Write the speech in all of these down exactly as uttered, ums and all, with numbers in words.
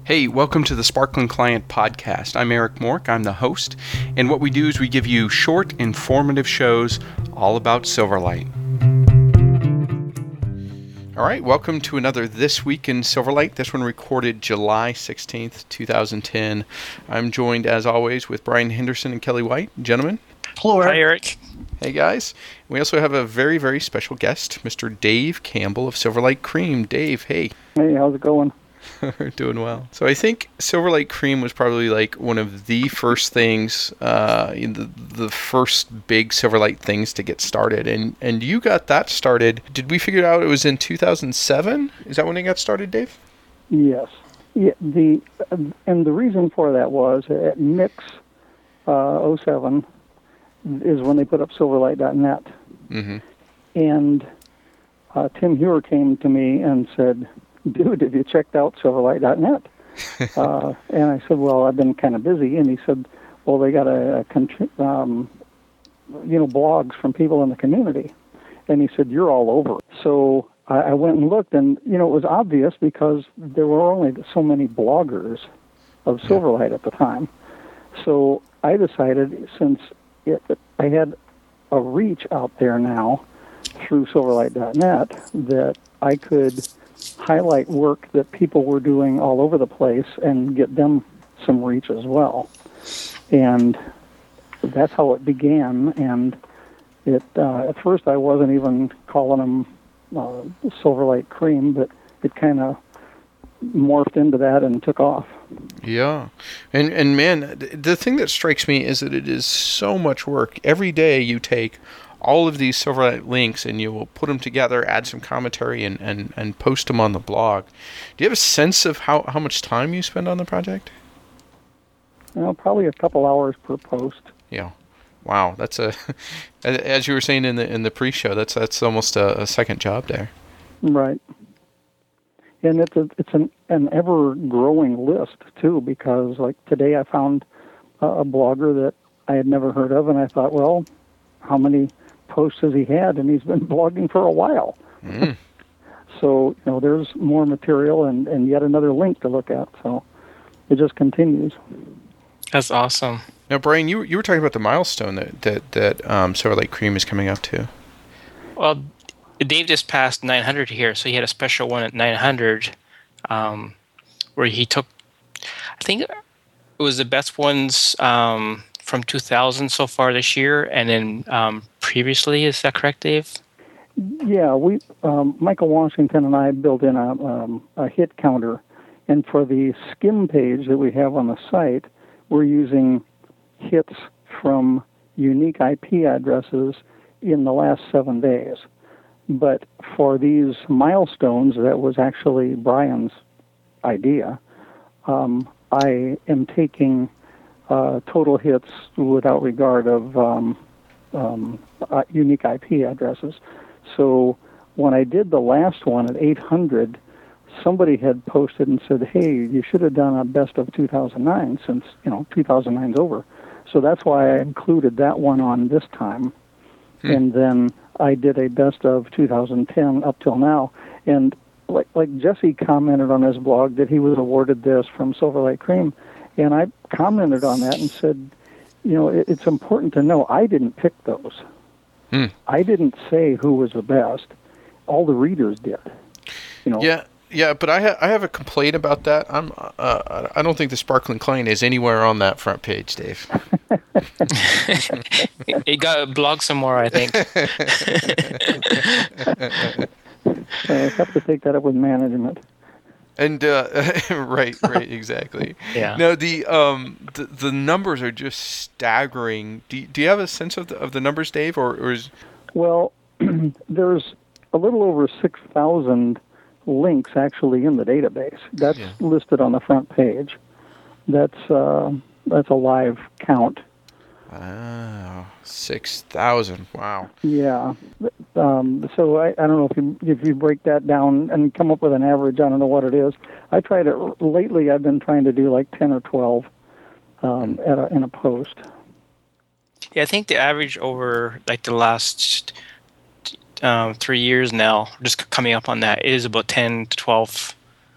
Hey, welcome to the Sparkling Client Podcast. I'm Eric Mork, I'm the host, and what we do is we give you short, informative shows all about Silverlight. All right, welcome to another This Week in Silverlight. This one recorded July sixteenth, twenty ten. I'm joined, as always, with Brian Henderson and Kelly White. Gentlemen. Hello, Eric. Hi, Eric. Hey, guys. We also have a very, very special guest, Mister Dave Campbell of Silverlight Cream. Dave, hey. Hey, how's it going? We're doing well. So I think Silverlight Cream was probably like one of the first things, uh, in the, the first big Silverlight things to get started. And and you got that started. Did we figure out it was in two thousand seven? Is that when it got started, Dave? Yes. Yeah. The and the reason for that was at Mix uh, oh seven is when they put up Silverlight dot net, Mm-hmm. and uh, Tim Hewer came to me and said, "Dude, have you checked out Silverlight dot net?" uh, and I said, "Well, I've been kind of busy." And he said, "Well, they got a, a contri- um, you know, blogs from people in the community." And he said, "You're all over." So I, I went and looked, and you know, it was obvious because there were only so many bloggers of Silverlight at the time. So I decided, since it, I had a reach out there now through Silverlight dot net, that I could highlight work that people were doing all over the place and get them some reach as well. And that's how it began. And it uh, at first I wasn't even calling them uh, Silverlight Cream, but it kind of morphed into that and took off. Yeah. And, and man, the thing that strikes me is that it is so much work. Every day you take all of these Silverlight links and you will put them together, add some commentary, and, and, and post them on the blog. Do you have a sense of how, how much time you spend on the project? You know, probably a couple hours per post. Yeah. Wow. That's a, as you were saying in the in the pre-show, that's that's almost a, a second job there. Right. And it's a, it's an, an ever-growing list, too, because, like, today I found a, a blogger that I had never heard of, and I thought, well, how many posts has he had? And he's been blogging for a while. Mm. So, you know, there's more material and, and yet another link to look at. So it just continues. That's awesome. Now, Brian, you you were talking about the milestone that that that um, Silverlight Cream is coming up to. Well, Dave just passed nine hundred here, so he had a special one at nine hundred, um, where he took, I think it was the best ones um, from two thousand so far this year, and then um, previously. Is that correct, Dave? Yeah, we um, Michael Washington and I built in a, um, a hit counter, and for the skim page that we have on the site, we're using hits from unique I P addresses in the last seven days. But for these milestones, that was actually Brian's idea. Um, I am taking uh, total hits without regard of um, um, uh, unique I P addresses. So when I did the last one at eight hundred, somebody had posted and said, "Hey, you should have done a best of two thousand nine since, you know, two thousand nine's over." So that's why I included that one on this time. Hmm. And then I did a best of two thousand ten up till now. And like like Jesse commented on his blog that he was awarded this from Silverlight Cream. And I commented on that and said, you know, it, it's important to know I didn't pick those. Hmm. I didn't say who was the best. All the readers did. You know. Yeah. Yeah, but I, ha- I have a complaint about that. I'm uh, I don't think the Sparkling Client is anywhere on that front page, Dave. It got blogged some more, I think. I have to take that up with management. And uh, right, right, exactly. Yeah. No, the um the, the numbers are just staggering. Do do you have a sense of the of the numbers, Dave, or, or is? Well, there's a little over six thousand links actually in the database. That's yeah. listed on the front page. That's uh, that's a live count. Wow, six thousand! Wow. Yeah. Um, so I, I don't know if you if you break that down and come up with an average. I don't know what it is. I tried it lately. I've been trying to do like ten or twelve um, at a, in a post. Yeah, I think the average over like the last um, three years now, just coming up on that, is about ten to twelve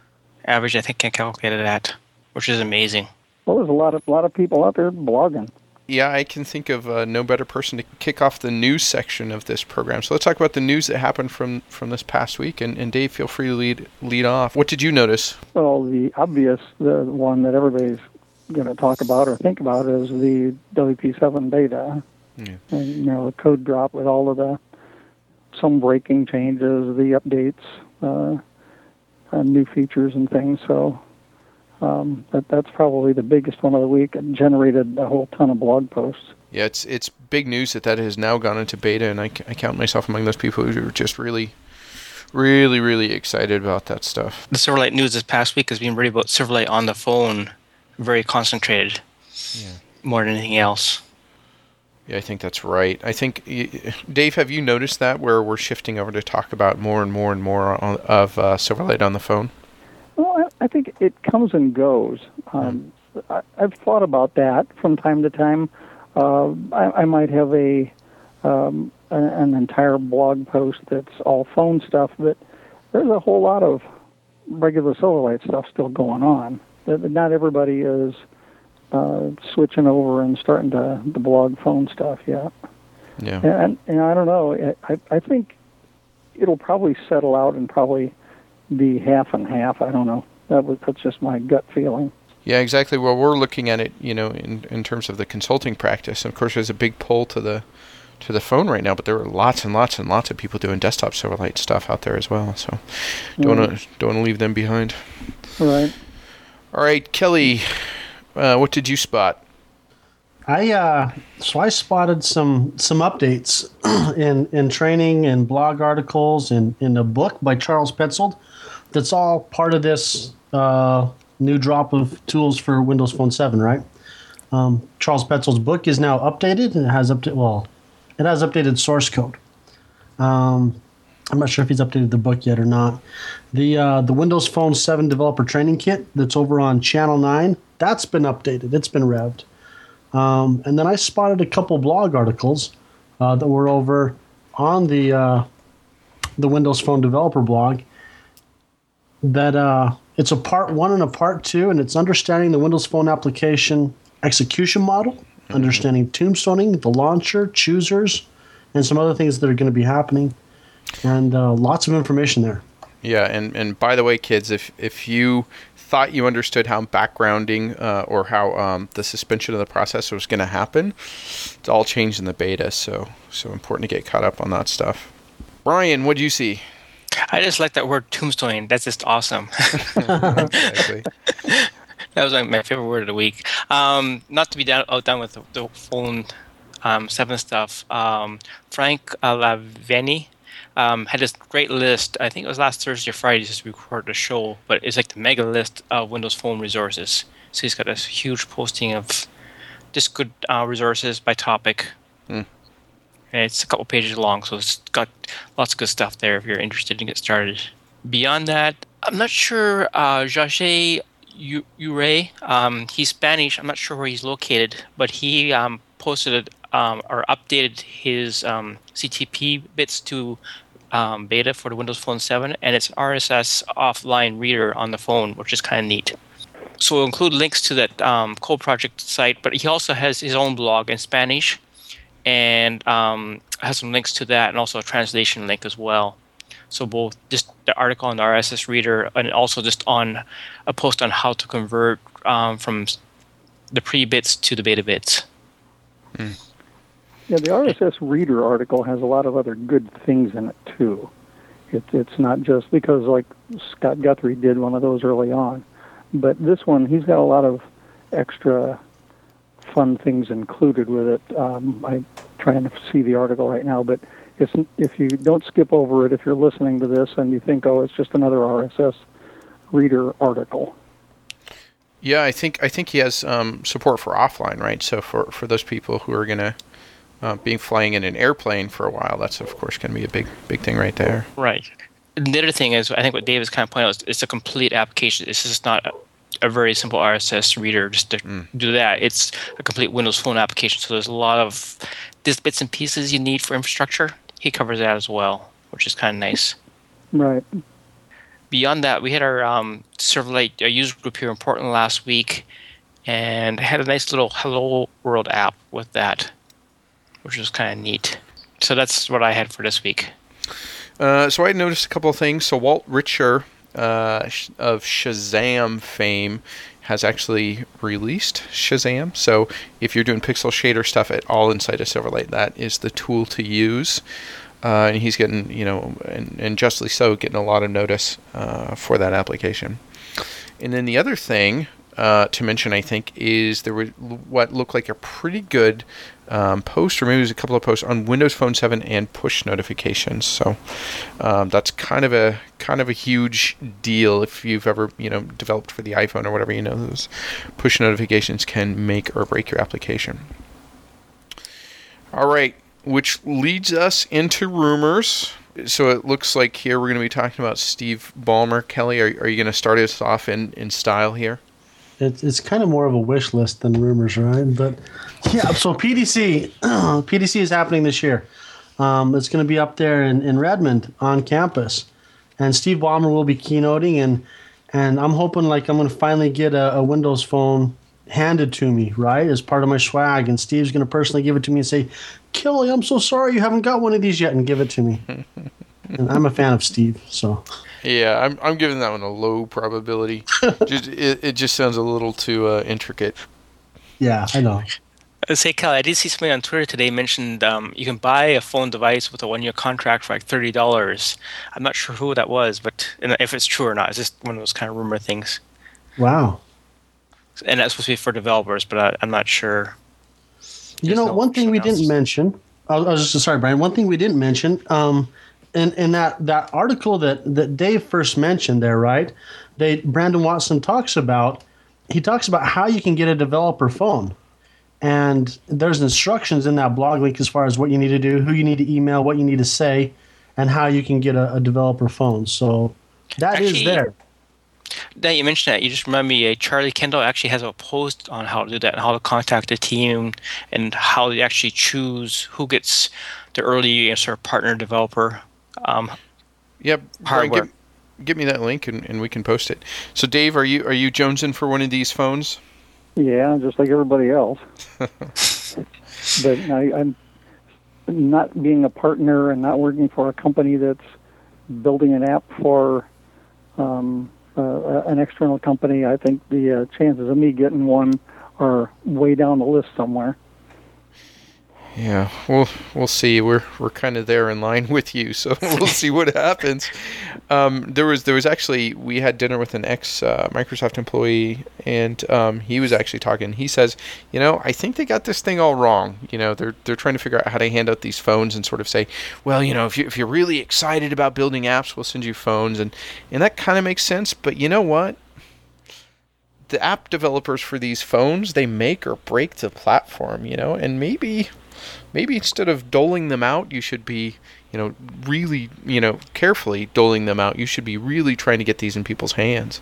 average, I think, can calculate it at, which is amazing. Well, there's a lot of a lot of people out there blogging. Yeah, I can think of uh, no better person to kick off the news section of this program. So let's talk about the news that happened from, from this past week. And, and Dave, feel free to lead lead off. What did you notice? Well, the obvious, the one that everybody's going to talk about or think about is the W P seven beta. Yeah. And, you know, the code drop with all of the some breaking changes, the updates, uh, and new features and things. So um, that that's probably the biggest one of the week. It generated a whole ton of blog posts. Yeah, it's it's big news that that has now gone into beta, and I, I count myself among those people who are just really, really, really excited about that stuff. The Silverlight news this past week has been really about Silverlight on the phone, very concentrated, yeah. More than anything else. Yeah, I think that's right. I think, Dave, have you noticed that where we're shifting over to talk about more and more and more on, of uh, Silverlight on the phone? Well, I, I think it comes and goes. Um, mm. I, I've thought about that from time to time. Uh, I, I might have a um, an, an entire blog post that's all phone stuff, but there's a whole lot of regular Silverlight stuff still going on. Not everybody is uh, switching over and starting to the blog phone stuff yet. Yeah. And, and I don't know. I, I think it'll probably settle out and probably be half and half. I don't know. That was that's just my gut feeling. Yeah, exactly. Well, we're looking at it, you know, in in terms of the consulting practice. And of course, there's a big pull to the to the phone right now, but there are lots and lots and lots of people doing desktop Silverlight stuff out there as well. So don't mm. want to don't want to leave them behind. Right. All right, Kelly, uh, what did you spot? I uh, so I spotted some some updates in in training and blog articles and in a book by Charles Petzold. That's all part of this uh, new drop of tools for Windows Phone seven, right? Um, Charles Petzold's book is now updated and it has update well, it has updated source code. Um, I'm not sure if he's updated the book yet or not. The uh, the Windows Phone seven Developer Training Kit that's over on Channel nine, that's been updated. It's been revved. Um, and then I spotted a couple blog articles uh, that were over on the uh, the Windows Phone Developer blog. That uh, it's a part one and a part two, and it's understanding the Windows Phone application execution model, mm-hmm. understanding tombstoning, the launcher, choosers, and some other things that are going to be happening. And uh, lots of information there. Yeah, and, and by the way, kids, if if you thought you understood how backgrounding uh, or how um, the suspension of the processor was going to happen, it's all changed in the beta, so so important to get caught up on that stuff. Brian, what do you see? I just like that word tombstoning. That's just awesome. Exactly. That was like my favorite word of the week. Um, not to be down, outdone with the, the phone um, seven stuff. Um, Frank uh, Laveni um, had this great list. I think it was last Thursday or Friday just to record the show, but it's like the mega list of Windows Phone resources. So he's got this huge posting of just good uh, resources by topic. Mm. And it's a couple pages long, so it's got lots of good stuff there if you're interested to get started. Beyond that, I'm not sure uh, Jache Ure, um, he's Spanish. I'm not sure where he's located, but he um, posted um, or updated his um, C T P bits to um, beta for the Windows Phone seven, and it's an R S S offline reader on the phone, which is kind of neat. So we'll include links to that um, Code Project site, but he also has his own blog in Spanish, and um, has some links to that, and also a translation link as well. So both just the article on the R S S reader, and also just on a post on how to convert um, from the pre-bits to the beta bits. Mm. Yeah, the R S S reader article has a lot of other good things in it too. It, it's not just because like Scott Guthrie did one of those early on, but this one he's got a lot of extra fun things included with it. Um, I'm trying to see the article right now, but it's, if you don't skip over it, if you're listening to this and you think, oh, it's just another R S S reader article. Yeah, I think I think he has um, support for offline, right? So for, for those people who are going to uh, be flying in an airplane for a while, that's of course going to be a big big thing right there. Right. And the other thing is, I think what Dave is kind of pointing out is it's a complete application. This is not a, a very simple R S S reader just to mm. do that. It's a complete Windows Phone application. So there's a lot of these bits and pieces you need for infrastructure. He covers that as well, which is kind of nice. Right. beyond that, we had our um, Silverlight uh, user group here in Portland last week, and had a nice little Hello World app with that, which was kind of neat. So that's what I had for this week. Uh, so I noticed a couple of things. So Walt Richer uh, of Shazam fame has actually released Shazam. So if you're doing pixel shader stuff at all inside of Silverlight, that is the tool to use. Uh, and he's getting, you know, and, and justly so, getting a lot of notice uh, for that application. And then the other thing uh, to mention, I think, is there was what looked like a pretty good um, post, or maybe it was a couple of posts on Windows Phone seven and push notifications. So um, that's kind of a kind of a huge deal if you've ever, you know, developed for the iPhone or whatever. You know, those push notifications can make or break your application. All right. Which leads us into rumors. So it looks like here we're going to be talking about Steve Ballmer. Kelly, are, are you going to start us off in, in style here? It's it's kind of more of a wish list than rumors, right? But yeah, so P D C, P D C is happening this year. Um, it's going to be up there in, in Redmond on campus, and Steve Ballmer will be keynoting, and and I'm hoping like I'm going to finally get a, a Windows Phone handed to me, right, as part of my swag, and Steve's going to personally give it to me and say, Kelly, I'm so sorry you haven't got one of these yet, and give it to me. And I'm a fan of Steve, so. Yeah, I'm I'm giving that one a low probability. just, it, it just sounds a little too uh, intricate. Yeah, I know. Uh, Say, Kelly, I did see something on Twitter today mentioned um, you can buy a phone device with a one-year contract for like thirty dollars. I'm not sure who that was, but and if it's true or not. It's just one of those kind of rumor things. Wow. And that's supposed to be for developers, but I, I'm not sure. You There's know, no one thing we else. didn't mention, I was, I was just sorry, Brian, one thing we didn't mention, um, in, in that, that article that, that Dave first mentioned there, right, they Brandon Watson talks about, he talks about how you can get a developer phone. And there's instructions in that blog link as far as what you need to do, who you need to email, what you need to say, and how you can get a, a developer phone. So that Actually, is there. Now you mentioned that, you just remind me, uh, Charlie Kendall actually has a post on how to do that and how to contact the team and how they actually choose who gets the early you know, sort of partner developer um, Yep. Brian, hardware. give, give me that link and, and we can post it. So Dave, are you are you jonesing for one of these phones? Yeah, just like everybody else. But I, I'm not being a partner and not working for a company that's building an app for um, uh, an external company. I think the uh, chances of me getting one are way down the list somewhere. Yeah, we'll we'll see. We're we're kind of there in line with you, so we'll see what happens. Um, there was there was actually we had dinner with an ex uh, Microsoft employee, and um, he was actually talking. He says, you know, I think they got this thing all wrong. You know, they're they're trying to figure out how to hand out these phones and sort of say, well, you know, if you if you're really excited about building apps, we'll send you phones, and and that kind of makes sense. But you know what? The app developers for these phones, they make or break the platform. You know, and maybe. Maybe instead of doling them out, you should be, you know, really, you know, carefully doling them out. You should be really trying to get these in people's hands.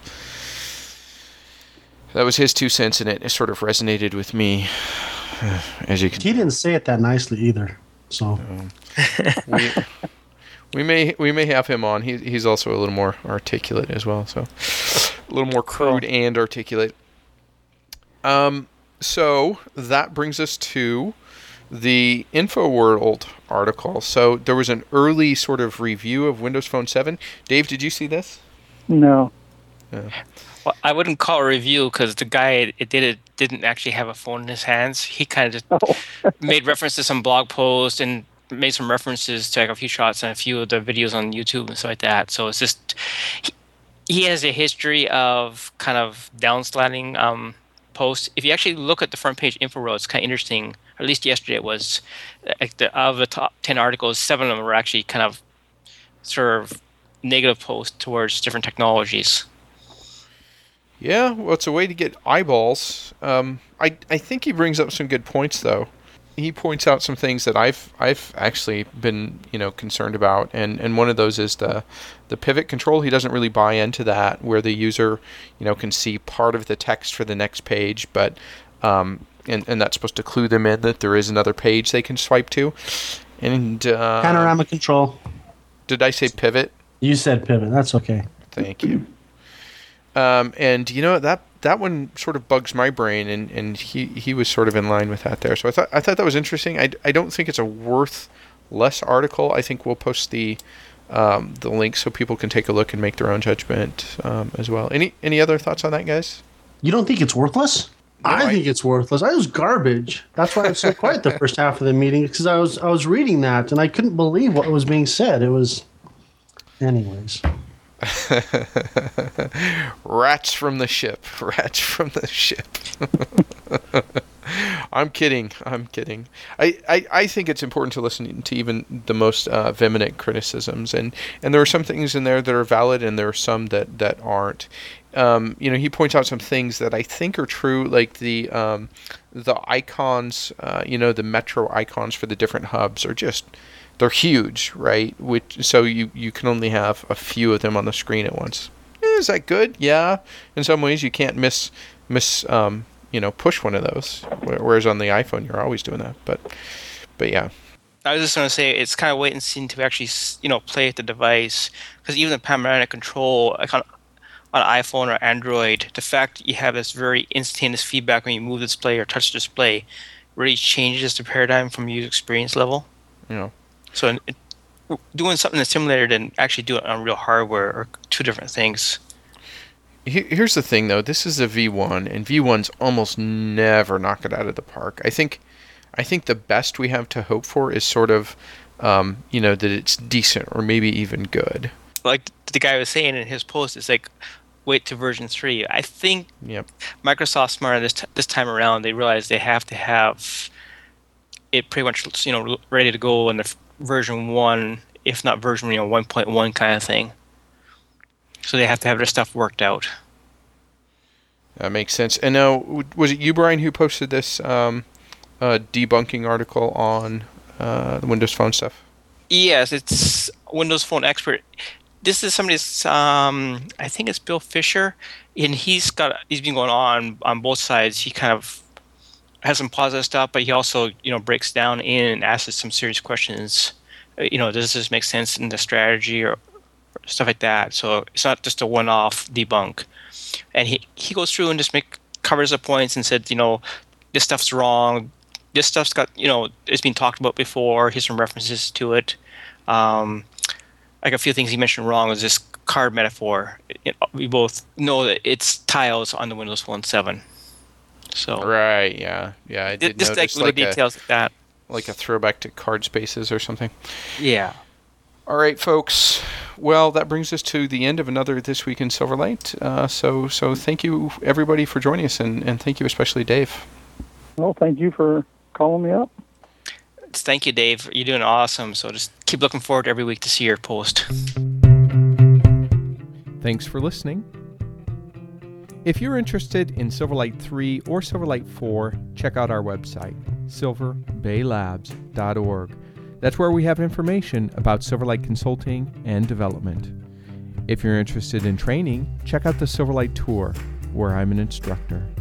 That was his two cents, and it, it sort of resonated with me, as you can. He didn't say it that nicely either. So Um, we, we may we may have him on. He, he's also a little more articulate as well, so a little more crude and articulate. Um. So that brings us to the InfoWorld article. So there was an early sort of review of Windows Phone seven. Dave, did you see this? No. Yeah. Well, I wouldn't call it a review because the guy it did it didn't actually have a phone in his hands. He kind of just Oh. made reference to some blog post and made some references to like a few shots and a few of the videos on YouTube and stuff like that. So it's just he, he has a history of kind of downsliding um, posts. If you actually look at the front page InfoWorld, it's kind of interesting. At least yesterday it was, like the, of the top ten articles, seven of them were actually kind of sort of negative posts towards different technologies. Yeah, well, it's a way to get eyeballs. Um, I I think he brings up some good points, though. He points out some things that I've I've actually been you know concerned about, and, and one of those is the the pivot control. He doesn't really buy into that, where the user you know can see part of the text for the next page, but um, and and that's supposed to clue them in that there is another page they can swipe to. And uh, panorama control. Did I say pivot? You said pivot. That's okay. Thank you. Um, and you know that that one sort of bugs my brain, and, and he, he was sort of in line with that there. So I thought I thought that was interesting. I, I don't think it's a worth less article. I think we'll post the um, the link so people can take a look and make their own judgment um, as well. Any any other thoughts on that, guys? You don't think it's worthless? No, I, I think it's worthless. I was garbage. That's why I was so quiet the first half of the meeting, because I was I was reading that and I couldn't believe what was being said. It was, anyways. Rats from the ship. Rats from the ship. I'm kidding. I'm kidding. I, I, I think it's important to listen to even the most uh, vehement criticisms, and, and there are some things in there that are valid, and there are some that that aren't. Um, you know, he points out some things that I think are true, like the um, the icons. Uh, you know, the metro icons for the different hubs are just. They're huge, right? Which so you, you can only have a few of them on the screen at once. Eh, is that good? Yeah. In some ways, you can't miss miss um, you know push one of those. Whereas on the iPhone, you're always doing that. But but yeah. I was just going to say it's kind of wait and see to actually you know play with the device, because even the panoramic control like on on iPhone or Android, the fact that you have this very instantaneous feedback when you move the display or touch the display really changes the paradigm from user experience level. You know. So it, doing something in the simulator than actually do it on real hardware are two different things. Here's the thing, though. This is a V one, and V ones almost never knock it out of the park. I think, I think the best we have to hope for is sort of, um, you know, that it's decent or maybe even good. Like the guy was saying in his post, it's like wait to version three. I think yep. Microsoft Smart this t- this time around they realized they have to have it pretty much you know ready to go in the f- version one, if not version you know one point one kind of thing. So they have to have their stuff worked out. That makes sense. And now, was it you, Brian, who posted this um, uh, debunking article on uh, the Windows Phone stuff? Yes, it's Windows Phone Expert. This is somebody's. Um, I think it's Bill Fisher, and he's got he's been going on on both sides. He kind of has some positive stuff, but he also you know breaks down in and asks some serious questions. You know, does this make sense in the strategy or, or stuff like that? So it's not just a one-off debunk. And he, he goes through and just make covers the points and said, you know, this stuff's wrong. This stuff's got you know it's been talked about before. Here's some references to it. Um, like a few things he mentioned wrong was this card metaphor. It, we both know that it's tiles on the Windows Phone seven. So right, yeah, yeah. I did just notice like little like details a, like that, like a throwback to card spaces or something. Yeah. All right, folks. Well, that brings us to the end of another This Week in Silverlight. Uh, so, so thank you everybody for joining us, and, and thank you especially Dave. Well, thank you for calling me up. Thank you, Dave. You're doing awesome. So just keep looking forward every week to see your post. Thanks for listening. If you're interested in Silverlight three or Silverlight four, check out our website, silver bay labs dot org. That's where we have information about Silverlight consulting and development. If you're interested in training, check out the Silverlight Tour, where I'm an instructor.